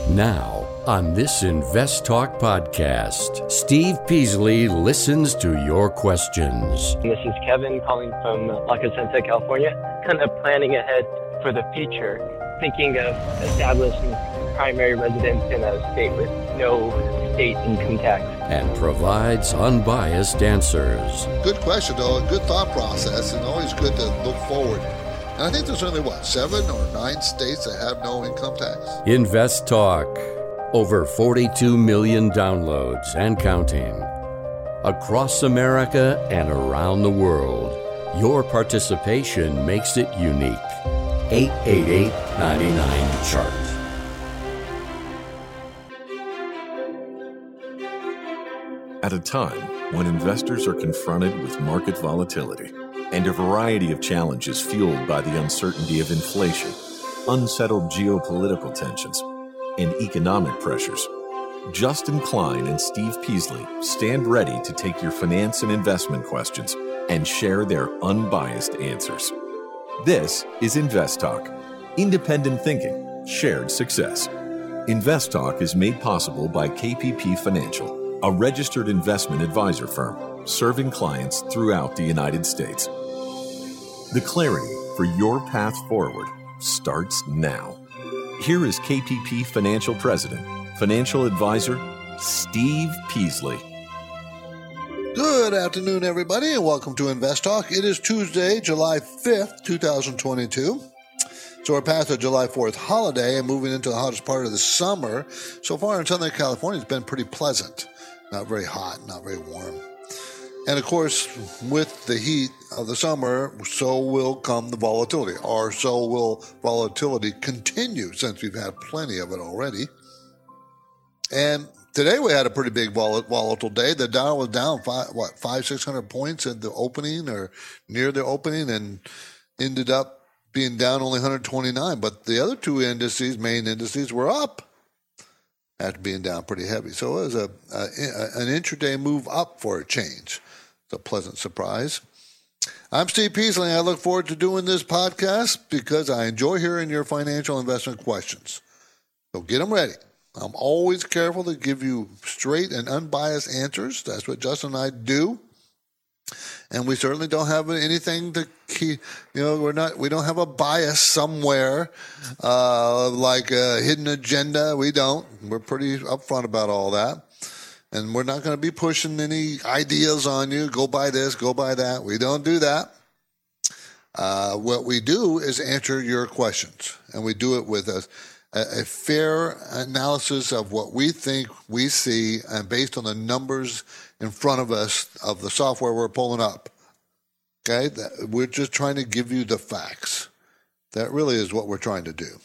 Now, on this Invest Talk podcast, Steve Peasley listens to your questions. This is Kevin calling from La Crescenta, California, kind of planning ahead for the future, thinking of establishing primary residence in a state with no state income tax. And provides unbiased answers. Good question, though. A good thought process, and always good to look forward. And I think there's only, 7 or 9 states that have no income tax? Invest Talk. Over 42 million downloads and counting. Across America and around the world. Your participation makes it unique. 888-99-CHART. At a time when investors are confronted with market volatility and a variety of challenges fueled by the uncertainty of inflation, unsettled geopolitical tensions, and economic pressures, Justin Klein and Steve Peasley stand ready to take your finance and investment questions and share their unbiased answers. This is Invest Talk, independent thinking, shared success. Invest Talk is made possible by KPP Financial, a registered investment advisor firm serving clients throughout the United States. The clarity for your path forward starts now. Here is KPP Financial President, Financial Advisor, Steve Peasley. Good afternoon, everybody, and welcome to Invest Talk. It is Tuesday, July 5th, 2022. So we're past the July 4th holiday and moving into the hottest part of the summer. So far in Southern California, it's been pretty pleasant. Not very hot, not very warm. And of course, with the heat of the summer, so will come the volatility, or so will volatility continue since we've had plenty of it already. And today we had a pretty big volatile day. The Dow was down 500-600 points at the opening or near the opening and ended up being down only 129. But the other two indices, main indices, were up after being down pretty heavy. So it was an intraday move up for a change. It's a pleasant surprise. I'm Steve Peasley, and I look forward to doing this podcast because I enjoy hearing your financial investment questions. So get them ready. I'm always careful to give you straight and unbiased answers. That's what Justin and I do. And we certainly don't have anything to keep, we don't have a bias somewhere, like a hidden agenda. We don't. We're pretty upfront about all that. And we're not going to be pushing any ideas on you. Go buy this, go buy that. We don't do that. What we do is answer your questions. And we do it with a fair analysis of what we think we see and based on the numbers in front of us of the software we're pulling up. Okay? We're just trying to give you the facts. That really is what we're trying to do.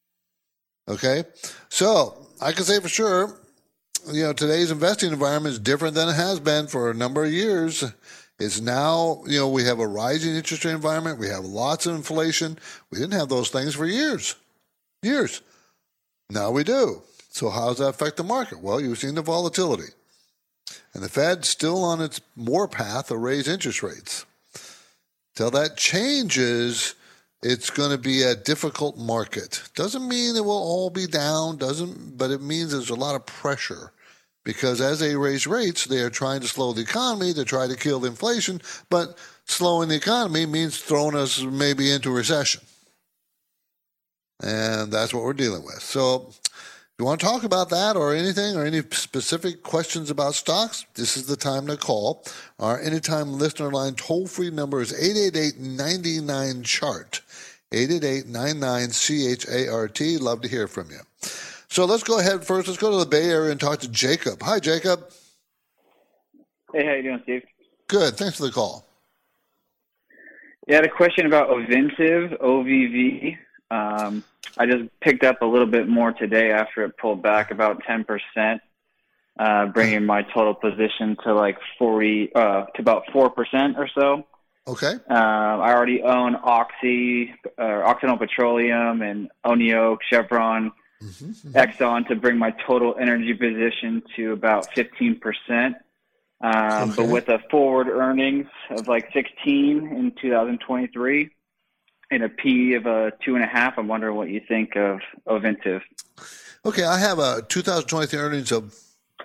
Okay? So, I can say for sure, today's investing environment is different than it has been for a number of years. It's now, we have a rising interest rate environment. We have lots of inflation. We didn't have those things for years. Now we do. So how does that affect the market? Well, you've seen the volatility. And the Fed's still on its warpath to raise interest rates. Till that changes, it's going to be a difficult market. Doesn't mean it will all be down, but it means there's a lot of pressure. Because as they raise rates, they are trying to slow the economy, to try to kill the inflation, but slowing the economy means throwing us maybe into recession. And that's what we're dealing with. So if you want to talk about that or anything or any specific questions about stocks, this is the time to call. Our anytime listener line toll-free number is 888-99-CHART, 888-99-CHART. Love to hear from you. So let's go ahead first. Let's go to the Bay Area and talk to Jacob. Hi, Jacob. Hey, how you doing, Steve? Good. Thanks for the call. Yeah, I had a question about Ovintiv, OVV. I just picked up a little bit more today after it pulled back about 10%, bringing my total position to like to about 4% or so. Okay. I already own Occidental Petroleum and Oneo, Chevron, Exxon to bring my total energy position to about 15%. But with a forward earnings of like 16 in 2023 and a P of 2.5, I'm wondering what you think of Ovintiv. Okay, I have a 2023 earnings of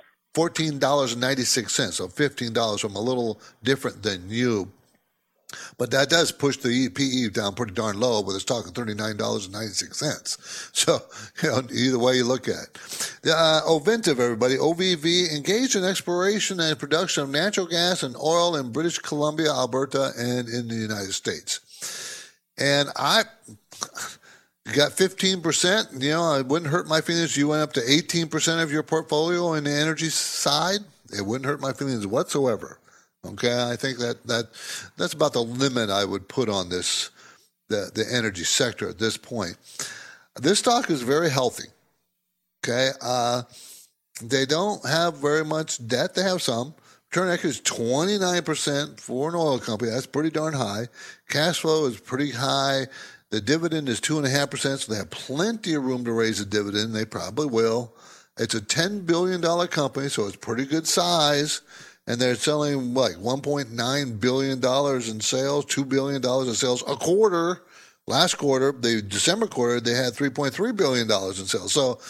$14.96, so $15. So I'm a little different than you. But that does push the PE down pretty darn low, but it's talking $39.96. So, either way you look at it. Ovintiv, everybody, OVV, engaged in exploration and production of natural gas and oil in British Columbia, Alberta, and in the United States. And you got 15%, it wouldn't hurt my feelings. You went up to 18% of your portfolio in the energy side. It wouldn't hurt my feelings whatsoever. Okay, I think that's about the limit I would put on this, the energy sector at this point. This stock is very healthy. Okay, they don't have very much debt. They have some. Return on equity is 29% for an oil company. That's pretty darn high. Cash flow is pretty high. The dividend is 2.5%, so they have plenty of room to raise the dividend. They probably will. It's a $10 billion company, so it's pretty good size. And they're selling, $1.9 billion in sales, $2 billion in sales a quarter. Last quarter, the December quarter, they had $3.3 billion in sales. So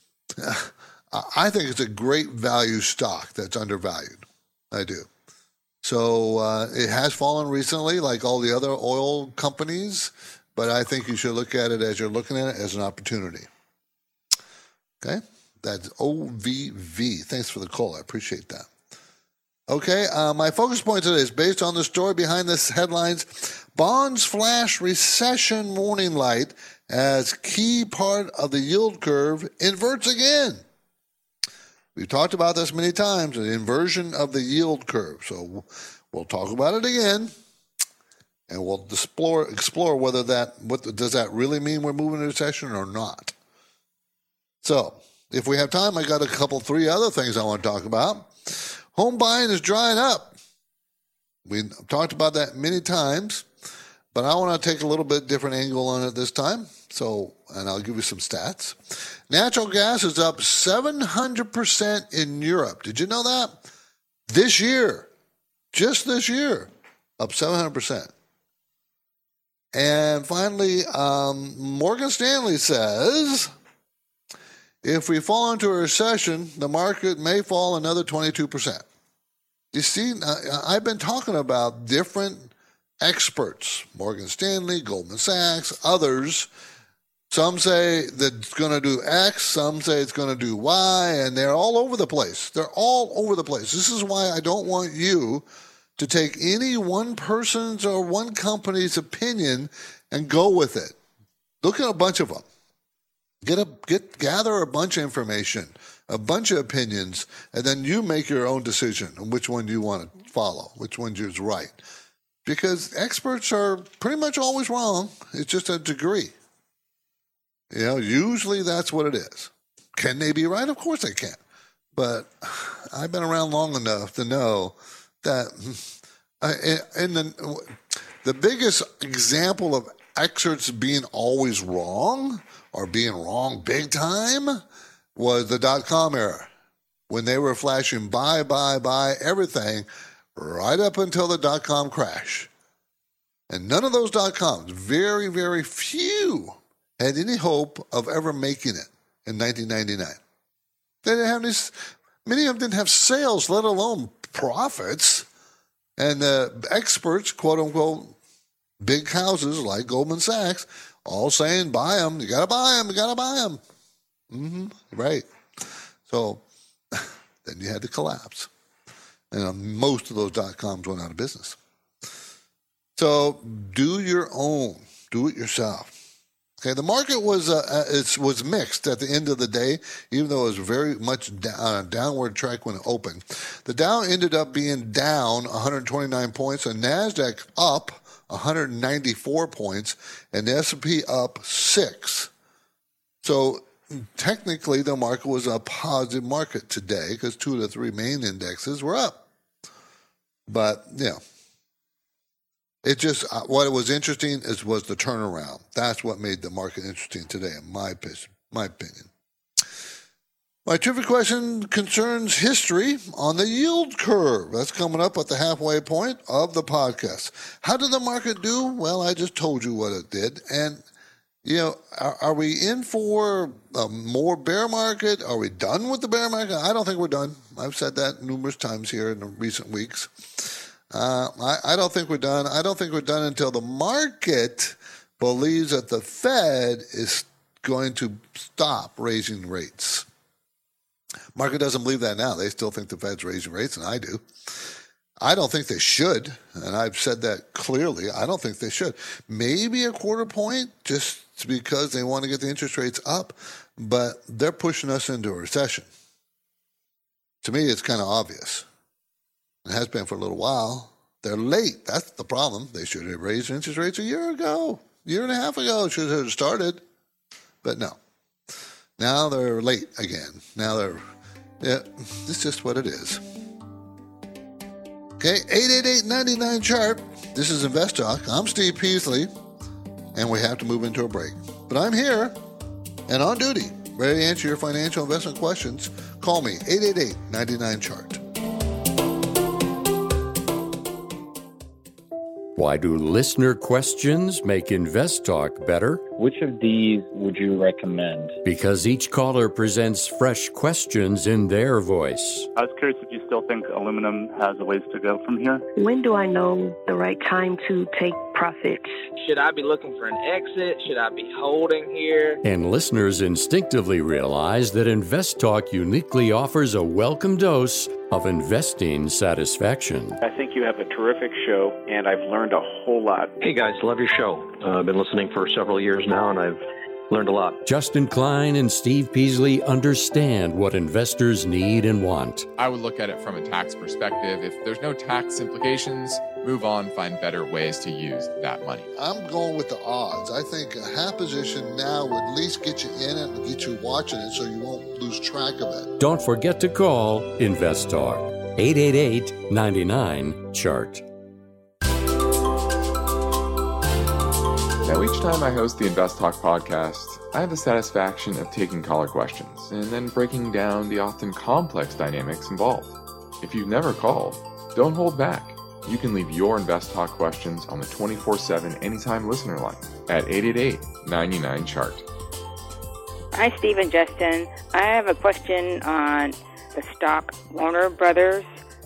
I think it's a great value stock that's undervalued. I do. So it has fallen recently, like all the other oil companies, but I think you should look at it as you're looking at it as an opportunity. Okay? That's OVV. Thanks for the call. I appreciate that. Okay, my focus point today is based on the story behind this headlines. Bonds flash recession warning light as key part of the yield curve inverts again. We've talked about this many times, the inversion of the yield curve. So we'll talk about it again, and we'll explore what does that really mean we're moving into recession or not. So if we have time, I got three other things I want to talk about. Home buying is drying up. We've talked about that many times, but I want to take a little bit different angle on it this time. And I'll give you some stats. Natural gas is up 700% in Europe. Did you know that? This year, just this year, up 700%. And finally, Morgan Stanley says, if we fall into a recession, the market may fall another 22%. You see, I've been talking about different experts, Morgan Stanley, Goldman Sachs, others. Some say that it's going to do X, some say it's going to do Y, and they're all over the place. They're all over the place. This is why I don't want you to take any one person's or one company's opinion and go with it. Look at a bunch of them. Gather a bunch of information, a bunch of opinions, and then you make your own decision on which one you want to follow, which one is right. Because experts are pretty much always wrong. It's just a degree. Usually that's what it is. Can they be right? Of course they can. But I've been around long enough to know that the biggest example of experts being always wrong or being wrong big time was the dot-com era, when they were flashing buy everything right up until the dot-com crash. And none of those dot-coms, very, very few, had any hope of ever making it in 1999. They didn't have many of them didn't have sales, let alone profits. And the experts, quote unquote, big houses like Goldman Sachs, all saying, buy them, you got to buy them, you got to buy them. Right. So then you had to collapse. And most of those dot-coms went out of business. So do your own. Do it yourself. Okay, the market was mixed at the end of the day, even though it was very much on a downward track when it opened. The Dow ended up being down 129 points, and NASDAQ up 194 points, and the S&P up 6. So technically, the market was a positive market today because 2 of the 3 main indexes were up. But, it just, what was interesting was the turnaround. That's what made the market interesting today, in my opinion. My trivia question concerns history on the yield curve. That's coming up at the halfway point of the podcast. How did the market do? Well, I just told you what it did. And, Are we in for a more bear market? Are we done with the bear market? I don't think we're done. I've said that numerous times here in the recent weeks. I don't think we're done. I don't think we're done until the market believes that the Fed is going to stop raising rates. Market doesn't believe that now. They still think the Fed's raising rates, and I do. I don't think they should, and I've said that clearly. I don't think they should. Maybe a quarter point just because they want to get the interest rates up, but they're pushing us into a recession. To me, it's kind of obvious. It has been for a little while. They're late. That's the problem. They should have raised interest rates a year ago, year and a half ago. Should have started, but no. Now they're late again. It's just what it is. Okay, 888-99-CHART. This is Invest Talk. I'm Steve Peasley, and we have to move into a break. But I'm here and on duty, ready to answer your financial investment questions. Call me, 888-99-CHART. Why do listener questions make Invest Talk better? Which of these would you recommend? Because each caller presents fresh questions in their voice. I was curious if you still think aluminum has a ways to go from here. When do I know the right time to take profits? Should I be looking for an exit? Should I be holding here? And listeners instinctively realize that Invest Talk uniquely offers a welcome dose of investing satisfaction. I think you have a terrific show, and I've learned a whole lot. Hey guys, love your show. I've been listening for several years now, and I've learned a lot. Justin Klein and Steve Peasley understand what investors need and want. I would look at it from a tax perspective. If there's no tax implications, move on, find better ways to use that money. I'm going with the odds. I think a half position now would at least get you in it and get you watching it so you won't lose track of it. Don't forget to call Invest Talk, 888-99-CHART. Now, each time I host the Invest Talk podcast, I have the satisfaction of taking caller questions and then breaking down the often complex dynamics involved. If you've never called, don't hold back. You can leave your Invest Talk questions on the 24/7 Anytime Listener line at 888-99-CHART. Hi, Steve and Justin. I have a question on the stock Warner Brothers,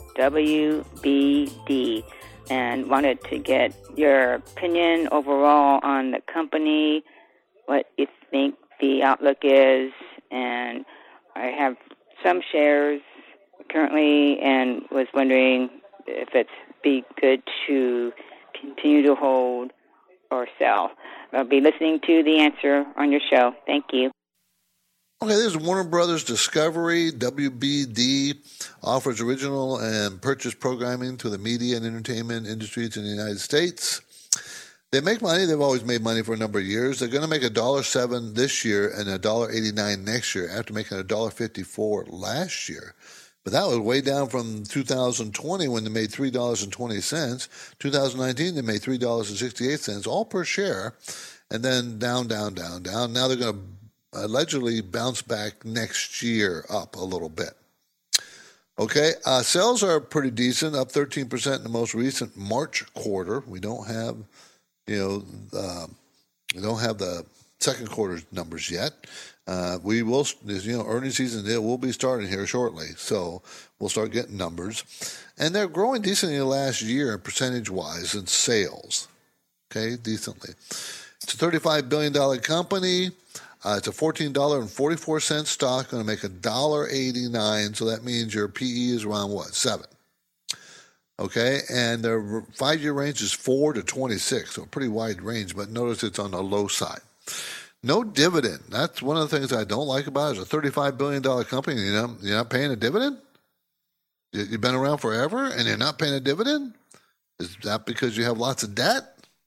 WBD, and wanted to get your opinion overall on the company, what you think the outlook is, and I have some shares currently and was wondering if it's be good to continue to hold or sell. I'll be listening to the answer on your show. Thank you. Okay, this is Warner Brothers Discovery. WBD offers original and purchase programming to the media and entertainment industries in the United States. They make money. They've always made money for a number of years. They're going to make $1.07 this year and $1.89 next year after making $1.54 last year. But that was way down from 2020 when they made $3.20. 2019, they made $3.68, all per share, and then down. Now they're going to allegedly bounce back next year up a little bit. Okay, sales are pretty decent, up 13% in the most recent March quarter. We don't have, we don't have the second quarter numbers yet. We will, earnings season will be starting here shortly, so we'll start getting numbers. And they're growing decently last year, percentage-wise, in sales. Okay, decently. It's a $35 billion company. It's a $14.44 stock, going to make $1.89, so that means your PE is around, 7? Okay, and their 5-year range is 4 to 26, so a pretty wide range, but notice it's on the low side. No dividend. That's one of the things I don't like about it. It's a $35 billion company, and you're not paying a dividend? You've been around forever, and you're not paying a dividend? Is that because you have lots of debt?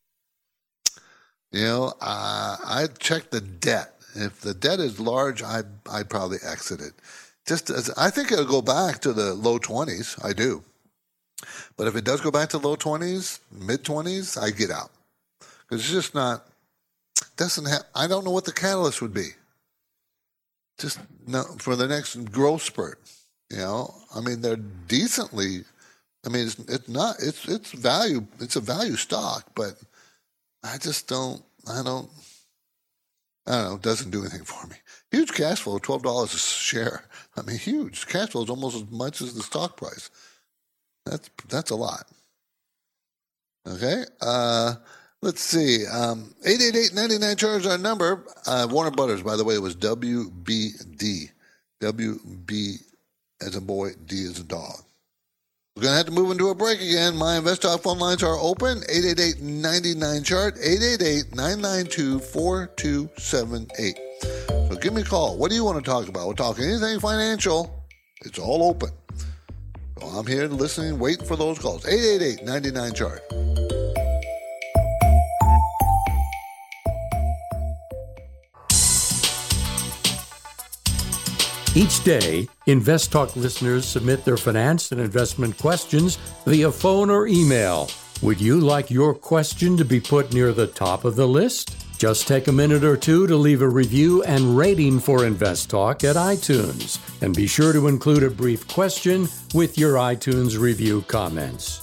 I check the debt. If the debt is large, I'd probably exit it. I think it'll go back to the low 20s. I do. But if it does go back to low 20s, mid 20s, I get out. Because it's just not, I don't know what the catalyst would be. Just for the next growth spurt. They're decently, it's a value stock, but I just don't, I don't know, it doesn't do anything for me. Huge cash flow, $12 a share. I mean, huge. Cash flow is almost as much as the stock price. That's a lot. Okay. Let's see. 888-99 is our number. Warner Brothers, by the way, was WBD. WB as a boy, D as a dog. We're going to have to move into a break again. My InvestTalk phone lines are open. 888-99-CHART, 888-992-4278. So give me a call. What do you want to talk about? We'll talk anything financial. It's all open. So I'm here listening, waiting for those calls. 888-99-CHART. Each day, InvestTalk listeners submit their finance and investment questions via phone or email. Would you like your question to be put near the top of the list? Just take a minute or two to leave a review and rating for InvestTalk at iTunes. And be sure to include a brief question with your iTunes review comments.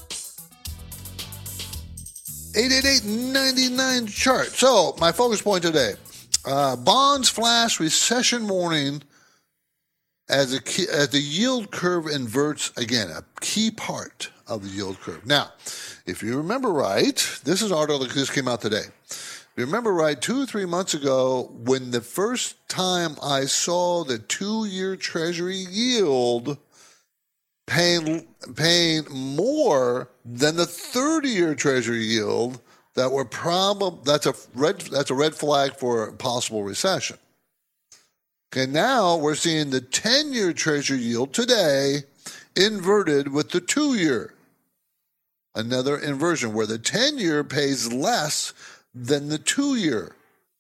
888-99-CHART. So, my focus point today. Bonds flash recession warning as the yield curve inverts, again, a key part of the yield curve. Now, if you remember right, this is an article that just came out today. If you remember right, 2 or 3 months ago, when the first time I saw the 2-year Treasury yield paying more than the 30-year Treasury yield, that's a red flag for a possible recession. Okay, now we're seeing the 10-year Treasury yield today inverted with the 2-year. Another inversion where the 10-year pays less than the 2-year.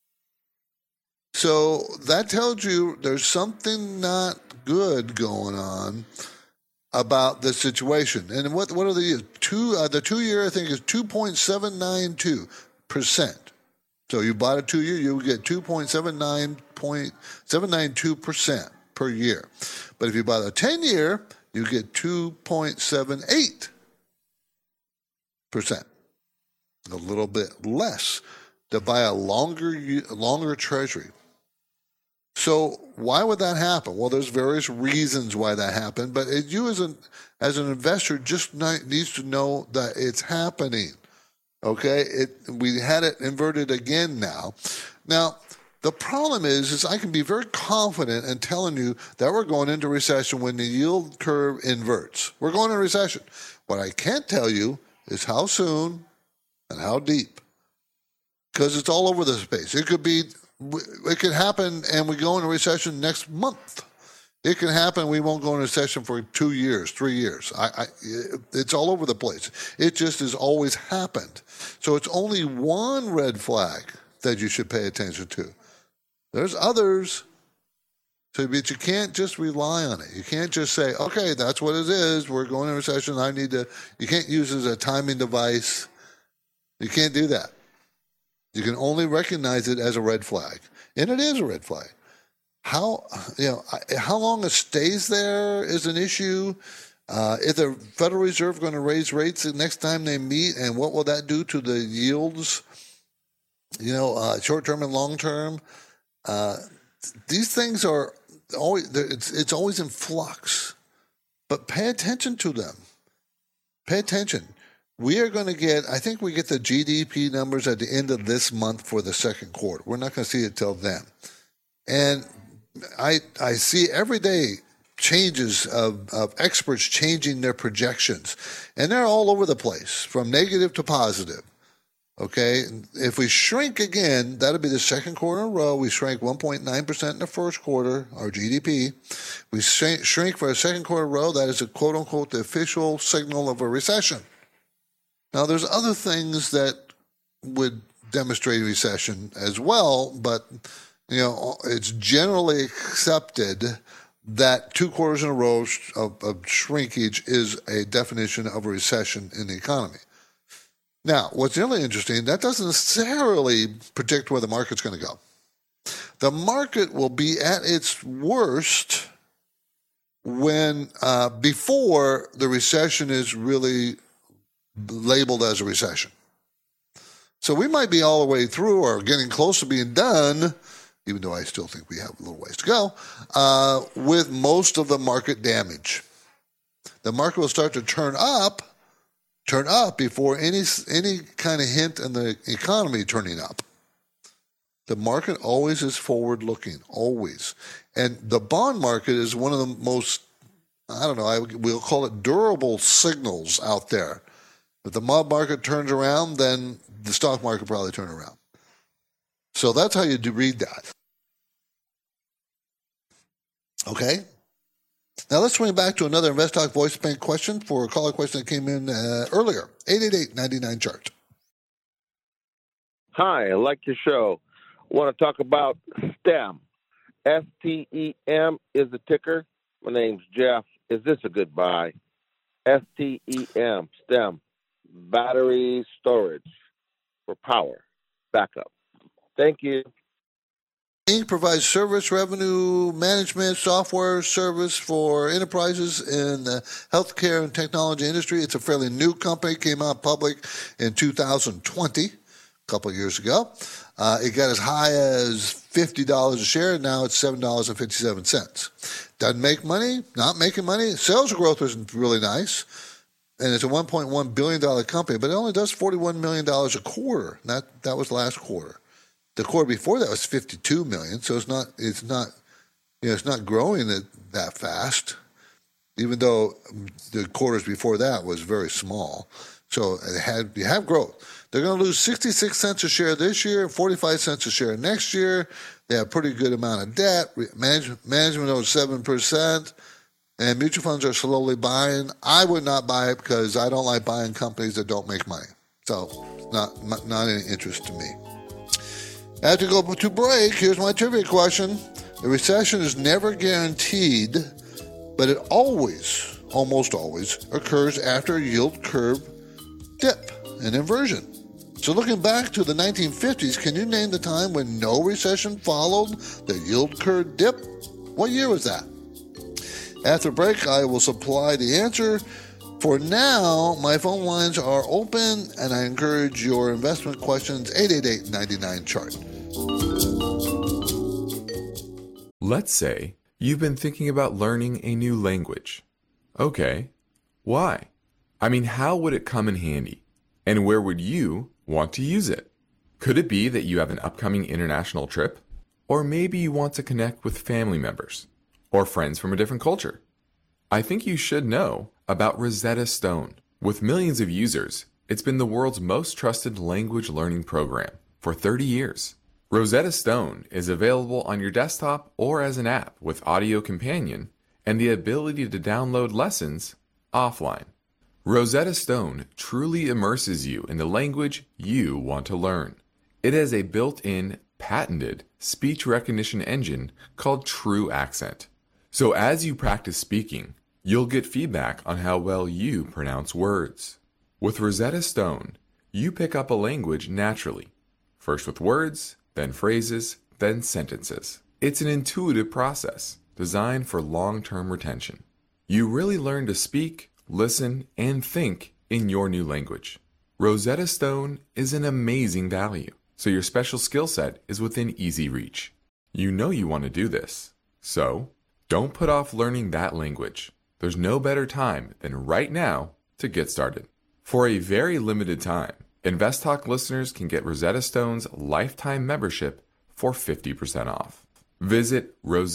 So that tells you there's something not good going on about this situation. And what are the years? The 2-year, I think, is 2.792%. So you bought a 2-year, you would get 2.792% per year. But if you buy a 10-year, you get 2.78%. A little bit less to buy a longer Treasury. So why would that happen? Well, there's various reasons why that happened, but you as an investor just needs to know that it's happening. Okay, we had it inverted again now. Now, the problem is I can be very confident in telling you that we're going into recession when the yield curve inverts. We're going into recession. What I can't tell you is how soon and how deep, because it's all over the space. It could happen and we go into recession next month. It can happen. We won't go into recession for 2 years, 3 years. It's all over the place. It just has always happened. So it's only one red flag that you should pay attention to. There's others, but you can't just rely on it. You can't just say, okay, that's what it is. We're going into recession. You can't use it as a timing device. You can't do that. You can only recognize it as a red flag. And it is a red flag. How long it stays there is an issue. Is the Federal Reserve going to raise rates the next time they meet, and what will that do to the yields? Short term and long term. These things are always it's always in flux, but pay attention to them. Pay attention. We are going to get. I think we get the GDP numbers at the end of this month for the second quarter. We're not going to see it till then, and I see every day changes of experts changing their projections, and they're all over the place, from negative to positive. Okay, if we shrink again, that'll be the second quarter in a row. We shrank 1.9% in the first quarter, our GDP. We shrink for a second quarter in a row. That is a quote-unquote the official signal of a recession. Now, there's other things that would demonstrate a recession as well, but it's generally accepted that 2 quarters in a row of shrinkage is a definition of a recession in the economy. Now, what's really interesting, that doesn't necessarily predict where the market's going to go. The market will be at its worst when before the recession is really labeled as a recession. So we might be all the way through or getting close to being done even though I still think we have a little ways to go, with most of the market damage. The market will start to turn up before any kind of hint in the economy turning up. The market always is forward-looking, always. And the bond market is one of the most, we'll call it durable signals out there. If the bond market turns around, then the stock market probably turn around. So that's how you do read that. Okay? Now let's swing back to another InvestTalk Voice Bank question for a caller question that came in earlier. 888-99-CHART. Hi, I like your show. I want to talk about STEM. STEM is the ticker. My name's Jeff. Is this a good buy? STEM, STEM, battery storage for power backup. Thank you. Inc. provides service revenue management software service for enterprises in the healthcare and technology industry. It's a fairly new company, came out public in 2020, a couple of years ago. It got as high as $50 a share. Now it's $7.57. Doesn't make money, not making money. Sales growth isn't really nice. And it's a $1.1 billion company, but it only does $41 million a quarter. That was last quarter. The quarter before that was $52 million, so it's not growing that fast, even though the quarters before that was very small. So you have growth. They're going to lose 66 cents a share this year, 45 cents a share next year. They have a pretty good amount of debt. Management owes 7%, and mutual funds are slowly buying. I would not buy it because I don't like buying companies that don't make money. So not any interest to me. As we go to break, here's my trivia question. The recession is never guaranteed, but it almost always, occurs after a yield curve dip, an inversion. So looking back to the 1950s, can you name the time when no recession followed the yield curve dip? What year was that? After break, I will supply the answer. For now, my phone lines are open, and I encourage your investment questions, 888-99-CHART. Let's say you've been thinking about learning a new language. Okay, why? I mean, how would it come in handy? And where would you want to use it? Could it be that you have an upcoming international trip? Or maybe you want to connect with family members or friends from a different culture? I think you should know about Rosetta Stone. With millions of users, it's been the world's most trusted language learning program for 30 years. Rosetta Stone is available on your desktop or as an app with Audio Companion and the ability to download lessons offline. Rosetta Stone truly immerses you in the language you want to learn. It has a built-in, patented speech recognition engine called True Accent. So as you practice speaking, you'll get feedback on how well you pronounce words. With Rosetta Stone, you pick up a language naturally, first with words, then phrases, then sentences. It's an intuitive process designed for long-term retention. You really learn to speak, listen, and think in your new language. Rosetta Stone is an amazing value, so your special skill set is within easy reach. You know you want to do this, so don't put off learning that language. There's no better time than right now to get started. For a very limited time, InvestTalk listeners can get Rosetta Stone's lifetime membership for 50% off. Visit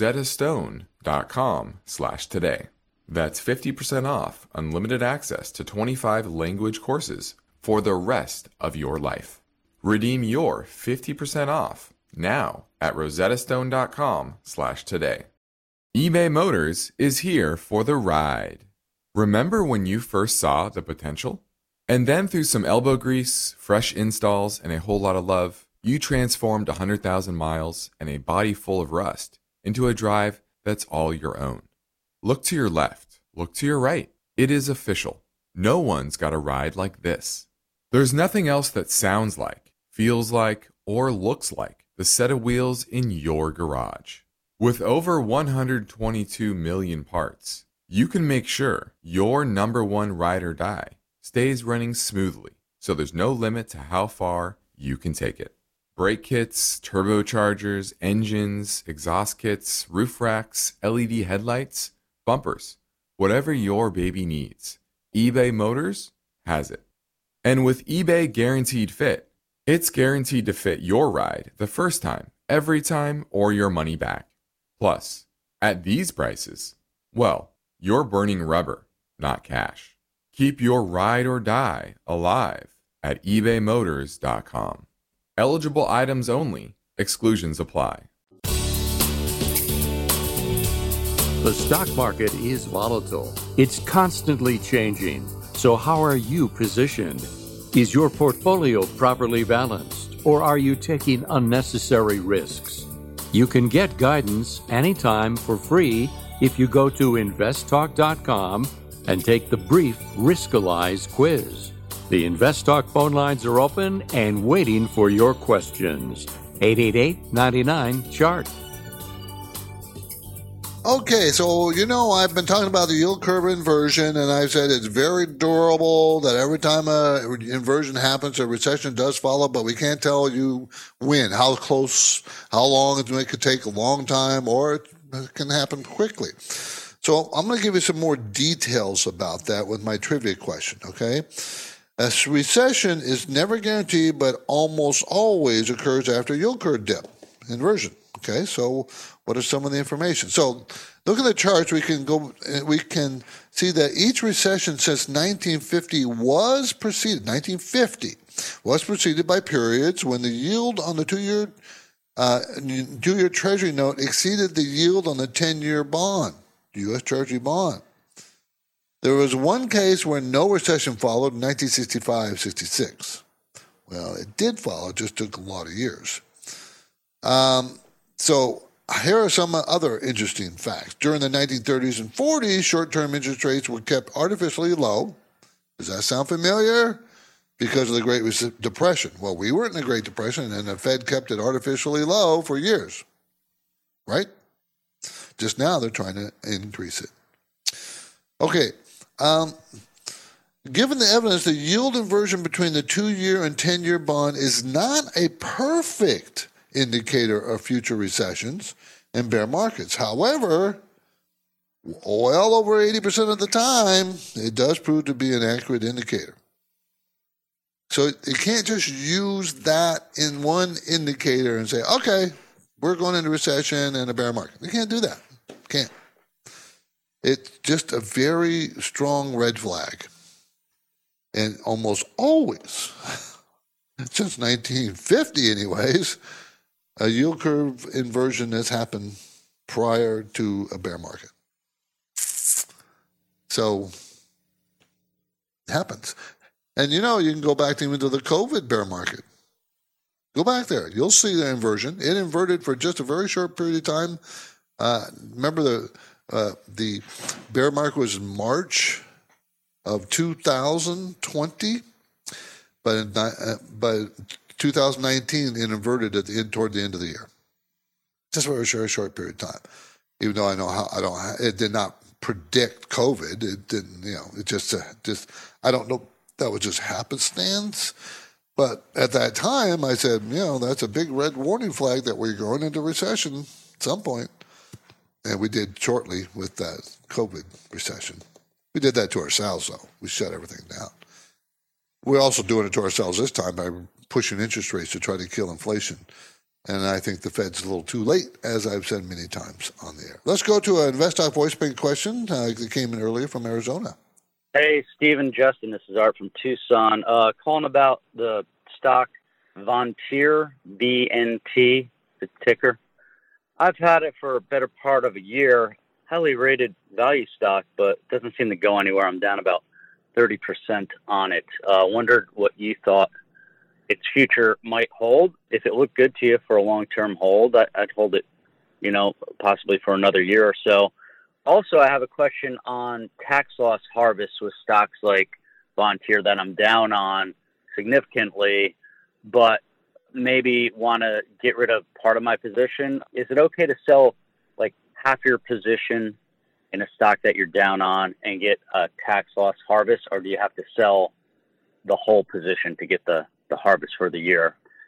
rosettastone.com/today. That's 50% off unlimited access to 25 language courses for the rest of your life. Redeem your 50% off now at rosettastone.com/today. eBay Motors is here for the ride. Remember when you first saw the potential? And then through some elbow grease, fresh installs, and a whole lot of love, you transformed 100,000 miles and a body full of rust into a drive that's all your own. Look to your left. Look to your right. It is official. No one's got a ride like this. There's nothing else that sounds like, feels like, or looks like the set of wheels in your garage. With over 122 million parts, you can make sure your number one ride or die stays running smoothly, so there's no limit to how far you can take it. Brake kits, turbochargers, engines, exhaust kits, roof racks, LED headlights, bumpers. Whatever your baby needs, eBay Motors has it. And with eBay Guaranteed Fit, it's guaranteed to fit your ride the first time, every time, or your money back. Plus, at these prices, well, you're burning rubber, not cash. Keep your ride or die alive at ebaymotors.com. Eligible items only. Exclusions apply. The stock market is volatile. It's constantly changing. So how are you positioned? Is your portfolio properly balanced, or are you taking unnecessary risks? You can get guidance anytime for free if you go to investtalk.com and take the brief Riskalyze quiz. The InvestTalk phone lines are open and waiting for your questions. 888-99-CHART. Okay, so I've been talking about the yield curve inversion, and I've said it's very durable, that every time a inversion happens, a recession does follow, but we can't tell you when, how close, how long it could take, a long time, or it can happen quickly. So I'm going to give you some more details about that with my trivia question, okay? A recession is never guaranteed, but almost always occurs after a yield curve dip, inversion. Okay, so what is some of the information? So look at the charts. We can see that each recession since 1950 was preceded by periods when the yield on the two-year Treasury note exceeded the yield on the 10-year bond, U.S. Treasury bond. There was one case where no recession followed in 1965-66. Well, it did follow, it just took a lot of years. So here are some other interesting facts. During the 1930s and 40s, short-term interest rates were kept artificially low. Does that sound familiar? Because of the Great Depression. Well, we weren't in the Great Depression, and the Fed kept it artificially low for years, right? Just now they're trying to increase it. Okay. Given the evidence, the yield inversion between the 2-year and 10-year bond is not a perfect indicator of future recessions and bear markets. However, well over 80% of the time, it does prove to be an accurate indicator. So you can't just use that in one indicator and say, okay, we're going into recession and a bear market. You can't do that. Can't. It's just a very strong red flag. And almost always, since 1950 anyways, a yield curve inversion has happened prior to a bear market. So it happens. And you can go back even to the COVID bear market. Go back there. You'll see the inversion. It inverted for just a very short period of time. Remember the bear market was in March of 2020, but 2019 it inverted toward the end of the year. Just for a very short period of time. Even though it did not predict COVID. It didn't, it just I don't know. That was just happenstance. But at that time, I said, that's a big red warning flag that we're going into recession at some point. And we did shortly with that COVID recession. We did that to ourselves, though. We shut everything down. We're also doing it to ourselves this time by pushing interest rates to try to kill inflation. And I think the Fed's a little too late, as I've said many times on the air. Let's go to an InvestTalk voice bank question that came in earlier from Arizona. Hey, Stephen, Justin, this is Art from Tucson. Calling about the stock Vontier, BNT, the ticker. I've had it for a better part of a year, highly rated value stock, but it doesn't seem to go anywhere. I'm down about 30% on it. Wondered what you thought its future might hold. If it looked good to you for a long-term hold, I'd hold it, possibly for another year or so. Also, I have a question on tax loss harvest with stocks like Vontier that I'm down on significantly, but maybe want to get rid of part of my position. Is it okay to sell like half your position in a stock that you're down on and get a tax loss harvest, or do you have to sell the whole position to get the harvest for the year?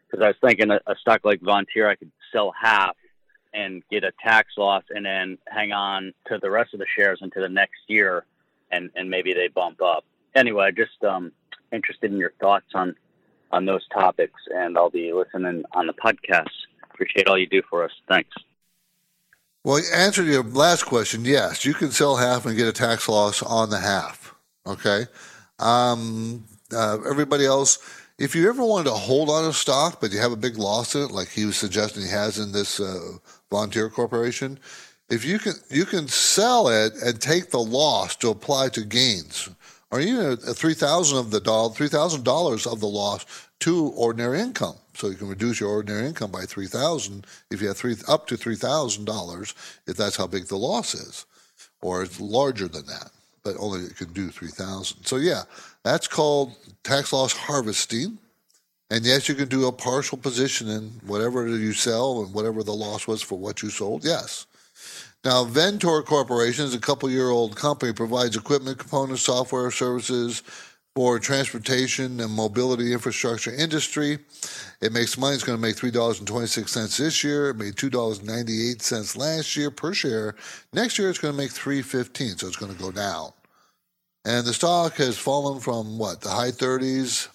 Because I was thinking a stock like Vontier, I could sell half and get a tax loss and then hang on to the rest of the shares into the next year, and maybe they bump up. Anyway, just interested in your thoughts on those topics, and I'll be listening on the podcast. Appreciate all you do for us. Thanks. Well, answer to your last question, yes, you can sell half and get a tax loss on the half. Okay. Everybody else, if you ever wanted to hold on a stock, but you have a big loss in it, like he was suggesting he has in this Vontier Corporation, if you can sell it and take the loss to apply to gains, or even $3,000 of the loss to ordinary income. So you can reduce your ordinary income by $3,000 if you have up to $3,000, if that's how big the loss is, or it's larger than that, but only it can do $3,000. So yeah, that's called tax loss harvesting. And yes, you can do a partial position in whatever you sell and whatever the loss was for what you sold. Yes. Now, Ventor Corporation is a couple-year-old company, provides equipment, components, software, services for transportation and mobility infrastructure industry. It makes money. It's going to make $3.26 this year. It made $2.98 last year per share. Next year, it's going to make $3.15, so it's going to go down. And the stock has fallen from, the high 30s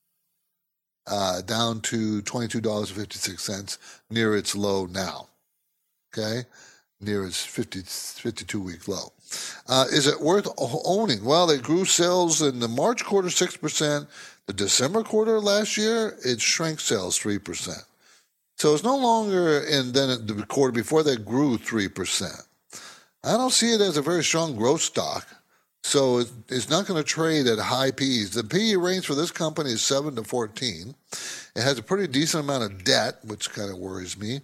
down to $22.56, near its low now. Okay? Near its 52-week low. Is it worth owning? Well, they grew sales in the March quarter 6%. The December quarter last year, it shrank sales 3%. So it's no longer, and then the quarter before that grew 3%. I don't see it as a very strong growth stock. So it's not going to trade at high P's. The PE range for this company is 7 to 14. It has a pretty decent amount of debt, which kind of worries me.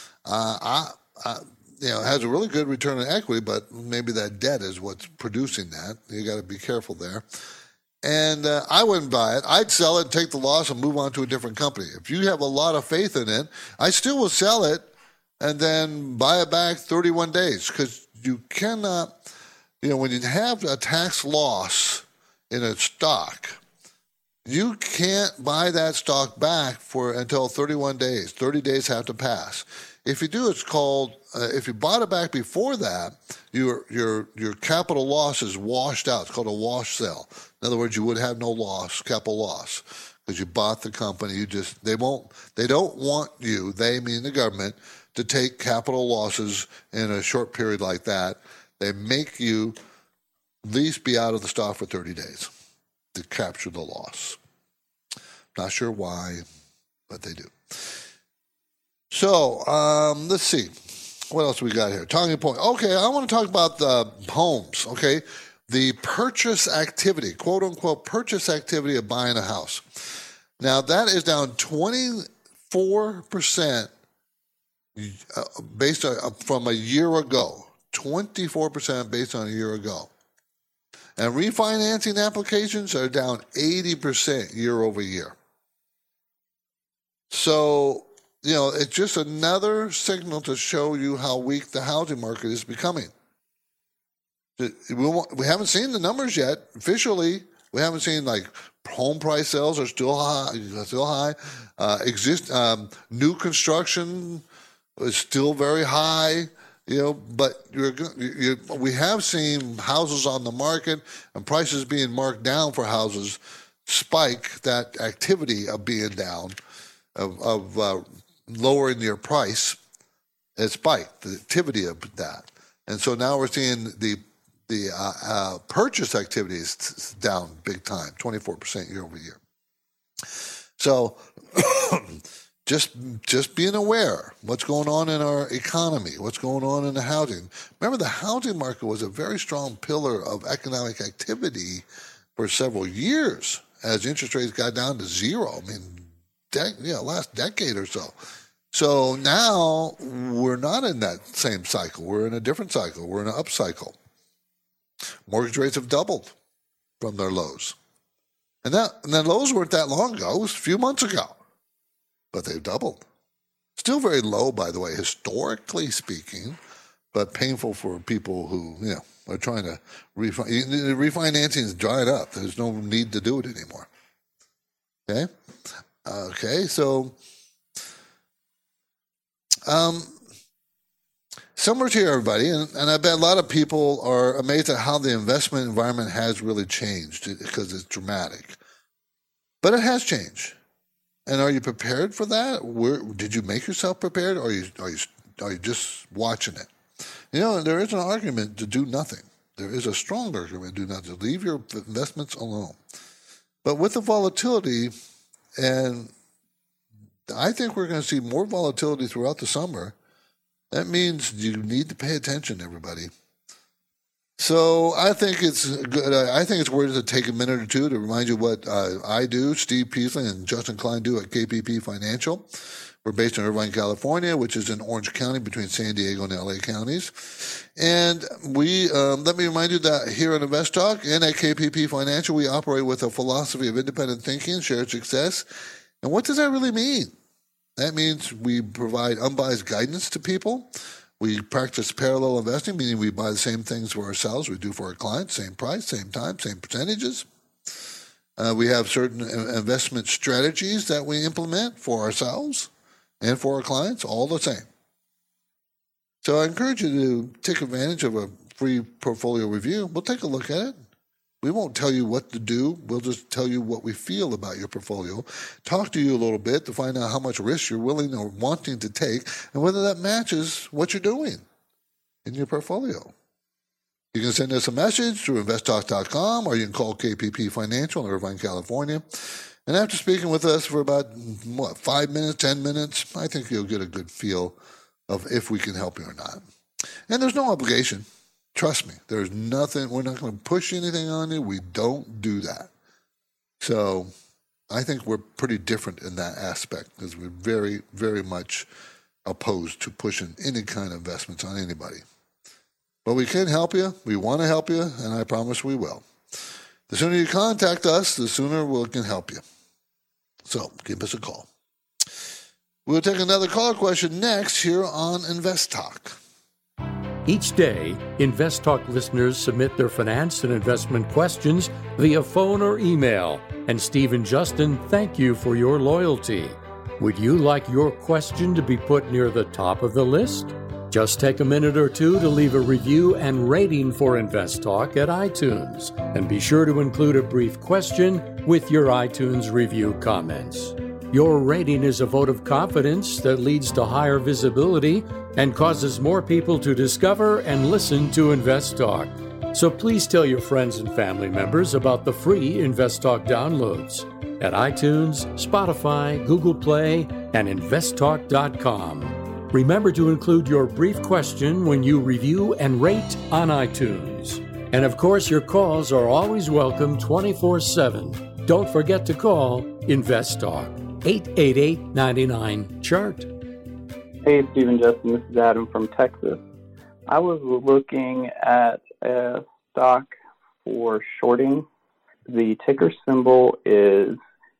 It has a really good return on equity, but maybe that debt is what's producing that. You got to be careful there. And I wouldn't buy it. I'd sell it, take the loss, and move on to a different company. If you have a lot of faith in it, I still will sell it and then buy it back 31 days, because you cannot, when you have a tax loss in a stock, you can't buy that stock back until 31 days. 30 days have to pass. If you do, it's called, if you bought it back before that, your capital loss is washed out. It's called a wash sale. In other words, you would have no loss, capital loss, because you bought the company. They don't want you, they mean the government, to take capital losses in a short period like that. They make you at least be out of the stock for 30 days to capture the loss. Not sure why, but they do. So, let's see. What else we got here? Talking point. Okay, I want to talk about the homes, okay? The purchase activity, quote-unquote purchase activity of buying a house. Now, that is down 24% based on from a year ago. 24% based on a year ago. And refinancing applications are down 80% year over year. So, it's just another signal to show you how weak the housing market is becoming. We haven't seen the numbers yet. Officially, we haven't seen, home price sales are still high. New construction is still very high. But we have seen houses on the market and prices being marked down for houses spike. That activity of being down, of lowering your price, it spiked, the activity of that. And so now we're seeing the purchase activity is down big time, 24% year over year. So just being aware what's going on in our economy, what's going on in the housing. Remember, the housing market was a very strong pillar of economic activity for several years as interest rates got down to zero. Last decade or so. So now we're not in that same cycle. We're in a different cycle. We're in an up cycle. Mortgage rates have doubled from their lows. And the lows weren't that long ago. It was a few months ago. But they've doubled. Still very low, by the way, historically speaking, but painful for people who, are trying to refinancing is dried up. There's no need to do it anymore. Okay, so Summer's here, everybody, and I bet a lot of people are amazed at how the investment environment has really changed because it's dramatic. But it has changed. And are you prepared for that? Did you make yourself prepared, or are you just watching it? There is an argument to do nothing. There is a strong argument to do nothing. Leave your investments alone. But with the volatility, and I think we're going to see more volatility throughout the summer, that means you need to pay attention, everybody. So I think it's good. I think it's worth to take a minute or two to remind you what I do, Steve Peasley and Justin Klein do at KPP Financial. We're based in Irvine, California, which is in Orange County between San Diego and LA counties. And we, let me remind you that here on Invest Talk and at KPP Financial, we operate with a philosophy of independent thinking, shared success. And what does that really mean? That means we provide unbiased guidance to people. We practice parallel investing, meaning we buy the same things for ourselves we do for our clients, same price, same time, same percentages. We have certain investment strategies that we implement for ourselves and for our clients, all the same. So I encourage you to take advantage of a free portfolio review. We'll take a look at it. We won't tell you what to do. We'll just tell you what we feel about your portfolio, talk to you a little bit to find out how much risk you're willing or wanting to take and whether that matches what you're doing in your portfolio. You can send us a message through investtalk.com, or you can call KPP Financial in Irvine, California. And after speaking with us for about, 5 minutes, 10 minutes, I think you'll get a good feel of if we can help you or not. And there's no obligation. Trust me, there's nothing, we're not going to push anything on you. We don't do that. So I think we're pretty different in that aspect because we're very, very much opposed to pushing any kind of investments on anybody. But we can help you. We want to help you, and I promise we will. The sooner you contact us, the sooner we can help you. So give us a call. We'll take another caller question next here on Invest Talk. Each day, Invest Talk listeners submit their finance and investment questions via phone or email. And Steve and Justin thank you for your loyalty. Would you like your question to be put near the top of the list? Just take a minute or two to leave a review and rating for Invest Talk at iTunes. And be sure to include a brief question with your iTunes review comments. Your rating is a vote of confidence that leads to higher visibility and causes more people to discover and listen to Invest Talk. So please tell your friends and family members about the free Invest Talk downloads at iTunes, Spotify, Google Play, and investtalk.com. Remember to include your brief question when you review and rate on iTunes. And of course, your calls are always welcome 24/7. Don't forget to call Invest Talk, 888-99-CHART. Hey, Stephen, Justin, this is Adam from Texas. I was looking at a stock for shorting. The ticker symbol is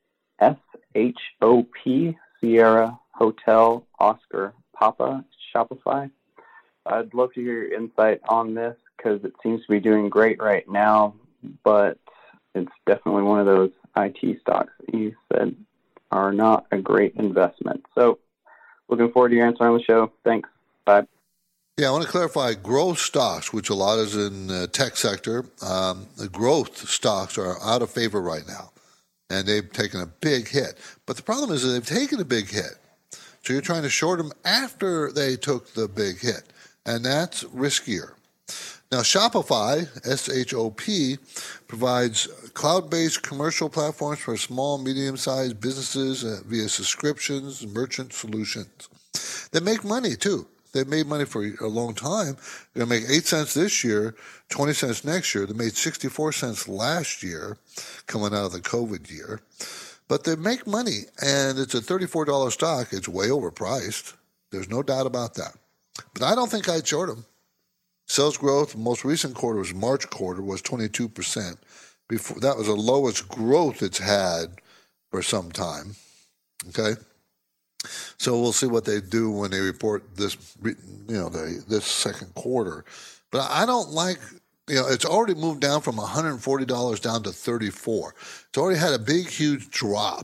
SHOP, Sierra Hotel Oscar Papa, Shopify. I'd love to hear your insight on this because it seems to be doing great right now, but it's definitely one of those IT stocks that you said are not a great investment. So looking forward to your answer on the show. Thanks. Bye. Yeah, I want to clarify growth stocks, which a lot is in the tech sector. The growth stocks are out of favor right now, and they've taken a big hit. But the problem is that they've taken a big hit. So you're trying to short them after they took the big hit, and that's riskier. Now, Shopify, SHOP, provides cloud-based commercial platforms for small, medium-sized businesses via subscriptions and merchant solutions. They make money, too. They've made money for a long time. They're going to make 8 cents this year, 20 cents next year. They made 64 cents last year, coming out of the COVID year. But they make money, and it's a $34 stock. It's way overpriced. There's no doubt about that. But I don't think I'd short them. Sales growth, most recent quarter was March quarter, was 22%. Before that was the lowest growth it's had for some time. Okay, so we'll see what they do when they report this, this second quarter. But I don't like, it's already moved down from $140 down to $34. It's already had a big, huge drop,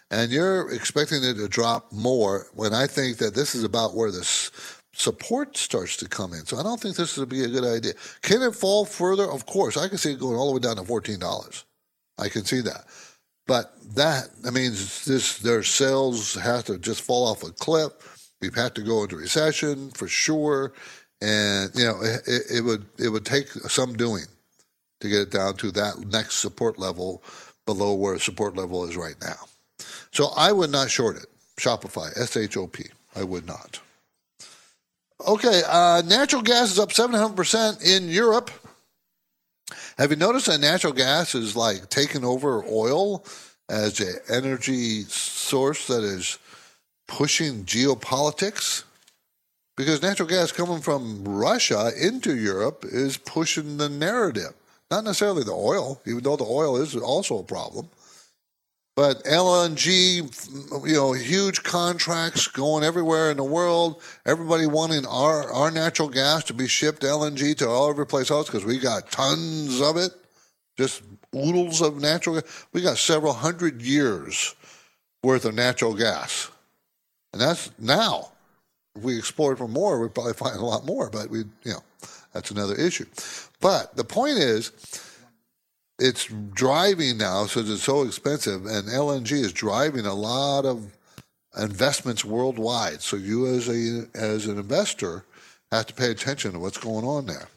and you're expecting it to drop more when I think that this is about where the support starts to come in. So I don't think this would be a good idea. Can it fall further? Of course. I can see it going all the way down to $14. I can see that. But that means their sales have to just fall off a cliff. We've had to go into recession for sure. And, it would take some doing to get it down to that next support level below where support level is right now. So I would not short it. Shopify, SHOP. I would not. Okay, natural gas is up 700% in Europe. Have you noticed that natural gas is like taking over oil as an energy source that is pushing geopolitics? Because natural gas coming from Russia into Europe is pushing the narrative. Not necessarily the oil, even though the oil is also a problem. But LNG, huge contracts going everywhere in the world. Everybody wanting our natural gas to be shipped LNG to all every place else because we got tons of it, just oodles of natural gas. We got several hundred years worth of natural gas, and that's now. If we explored for more, we'd probably find a lot more. But that's another issue. But the point is, it's driving now since it's so expensive, and LNG is driving a lot of investments worldwide. So you as an investor have to pay attention to what's going on there.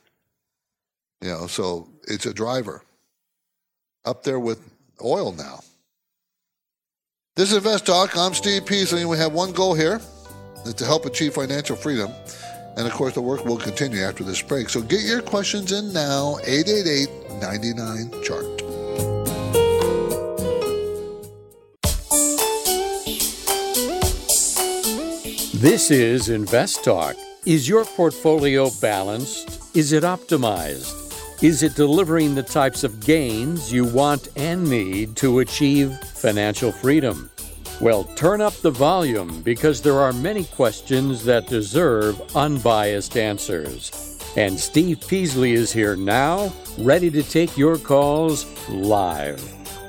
So it's a driver up there with oil now. This is Invest Talk. I'm Steve Peasley, and we have one goal here, is to help achieve financial freedom. And, of course, the work will continue after this break. So get your questions in now, 888-99-CHART. This is Invest Talk. Is your portfolio balanced? Is it optimized? Is it delivering the types of gains you want and need to achieve financial freedom? Well, turn up the volume because there are many questions that deserve unbiased answers. And Steve Peasley is here now, ready to take your calls live.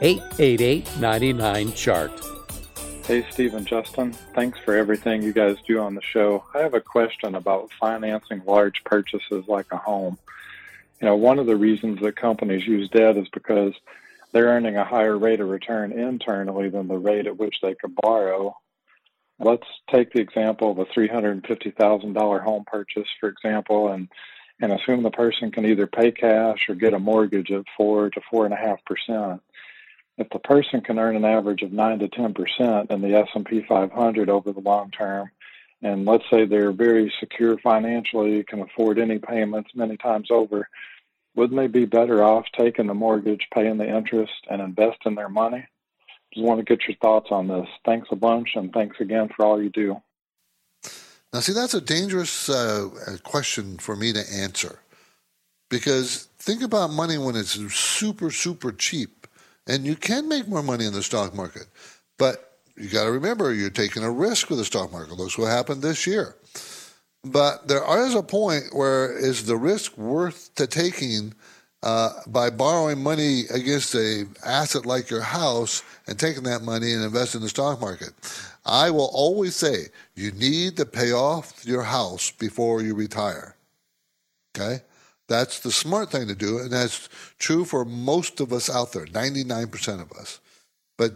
888-99-CHART. Hey, Steve and Justin. Thanks for everything you guys do on the show. I have a question about financing large purchases like a home. One of the reasons that companies use debt is because they're earning a higher rate of return internally than the rate at which they could borrow. Let's take the example of a $350,000 home purchase, for example, and assume the person can either pay cash or get a mortgage at 4 to 4.5%. If the person can earn an average of 9 to 10% in the S&P 500 over the long term, and let's say they're very secure financially, can afford any payments many times over, wouldn't they be better off taking the mortgage, paying the interest, and investing their money? Just want to get your thoughts on this. Thanks a bunch, and thanks again for all you do. Now, see, that's a dangerous question for me to answer. Because think about money when it's super, super cheap. And you can make more money in the stock market. But you got to remember, you're taking a risk with the stock market. Look what happened this year. But there is a point where is the risk worth the taking by borrowing money against an asset like your house and taking that money and investing in the stock market? I will always say you need to pay off your house before you retire. Okay? That's the smart thing to do, and that's true for most of us out there, 99% of us. But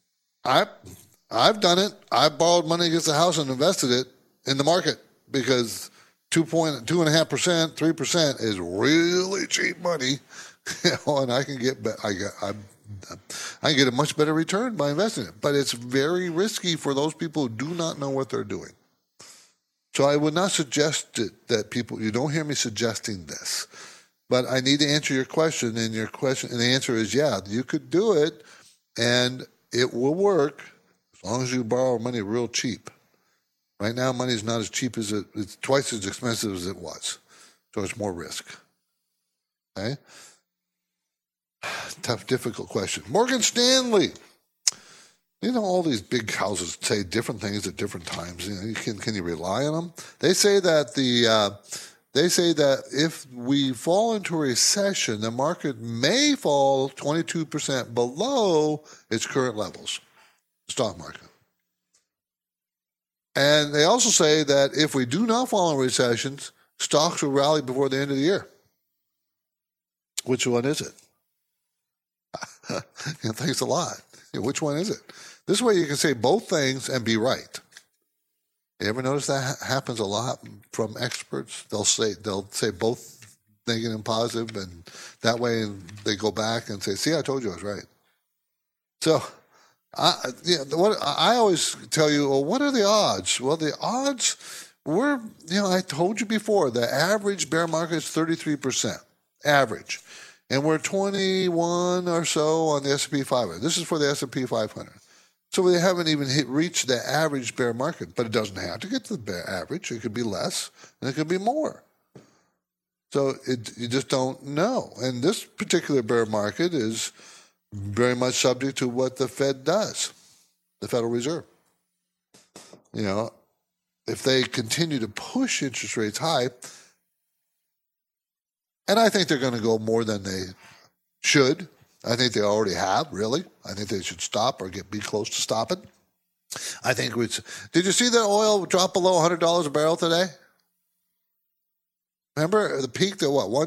I've done it. I borrowed money against the house and invested it in the market because 2.5%, 3% is really cheap money, and I can get a much better return by investing it. But it's very risky for those people who do not know what they're doing. So I would not suggest that people. You don't hear me suggesting this, but I need to answer your question, and the answer is yeah, you could do it, and it will work as long as you borrow money real cheap. Right now, money is not as cheap as it's twice as expensive as it was. So it's more risk. Okay? Tough, difficult question. Morgan Stanley. All these big houses say different things at different times. Can you rely on them? They say that if we fall into a recession, the market may fall 22% below its current levels. stock market. And they also say that if we do not fall in recessions, stocks will rally before the end of the year. Which one is it? Thanks a lot. Which one is it? This way you can say both things and be right. You ever notice that happens a lot from experts? They'll say both negative and positive, and that way they go back and say, see, I told you I was right. So I always tell you, well, what are the odds? Well, the odds were, I told you before, the average bear market is 33%, average. And we're 21 or so on the S&P 500. This is for the S&P 500. So they haven't even reached the average bear market, but it doesn't have to get to the bear average. It could be less, and it could be more. So you just don't know. And this particular bear market is very much subject to what the Fed does, the Federal Reserve. If they continue to push interest rates high, and I think they're going to go more than they should. I think they already have, really. I think they should stop or be close to stopping. I think did you see that oil drop below $100 a barrel today? Remember the peak at what,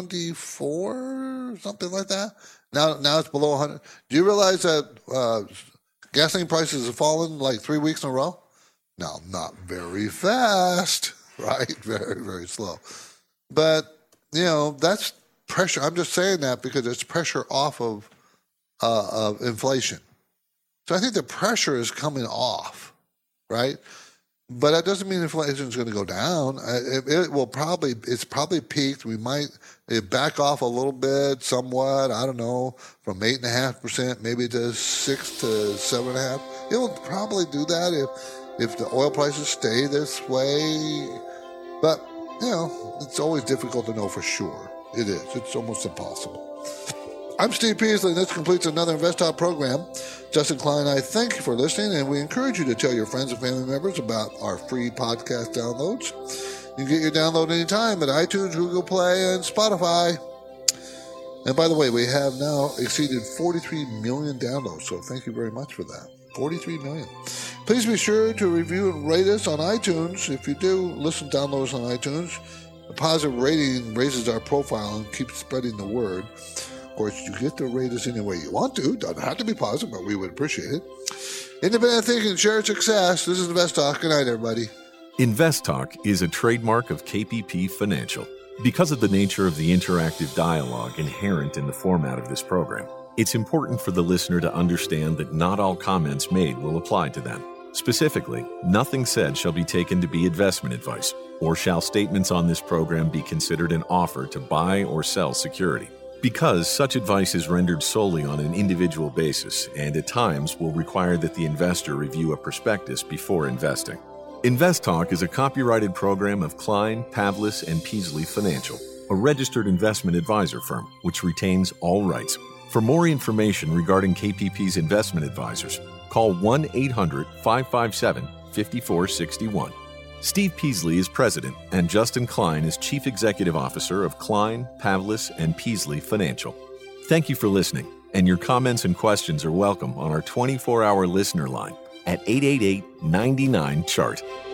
124, something like that? Now it's below 100. Do you realize that gasoline prices have fallen like 3 weeks in a row? Now, not very fast, right? Very, very slow. But, that's pressure. I'm just saying that because it's pressure off of inflation. So I think the pressure is coming off, right? But that doesn't mean inflation is going to go down. It's probably peaked. We might back off a little bit, somewhat. I don't know, from 8.5% maybe to 6 to 7.5%. It'll probably do that if the oil prices stay this way. But it's always difficult to know for sure. It is. It's almost impossible. I'm Steve Peasley, and this completes another InvestTalk program. Justin Klein, I thank you for listening, and we encourage you to tell your friends and family members about our free podcast downloads. You can get your download anytime at iTunes, Google Play, and Spotify. And by the way, we have now exceeded 43 million downloads, so thank you very much for that. 43 million. Please be sure to review and rate us on iTunes. If you do download us on iTunes, a positive rating raises our profile and keeps spreading the word. Of course, you get to rate us any way you want to. Doesn't have to be positive, but we would appreciate it. Independent thinking, shared success. This is InvestTalk. Good night, everybody. InvestTalk is a trademark of KPP Financial. Because of the nature of the interactive dialogue inherent in the format of this program, it's important for the listener to understand that not all comments made will apply to them. Specifically, nothing said shall be taken to be investment advice, or shall statements on this program be considered an offer to buy or sell security. Because such advice is rendered solely on an individual basis and at times will require that the investor review a prospectus before investing. InvestTalk is a copyrighted program of Klein, Pavlis, and Peasley Financial, a registered investment advisor firm which retains all rights. For more information regarding KPP's investment advisors, call 1-800-557-5461. Steve Peasley is president, and Justin Klein is chief executive officer of Klein, Pavlis, and Peasley Financial. Thank you for listening, and your comments and questions are welcome on our 24-hour listener line at 888-99-CHART.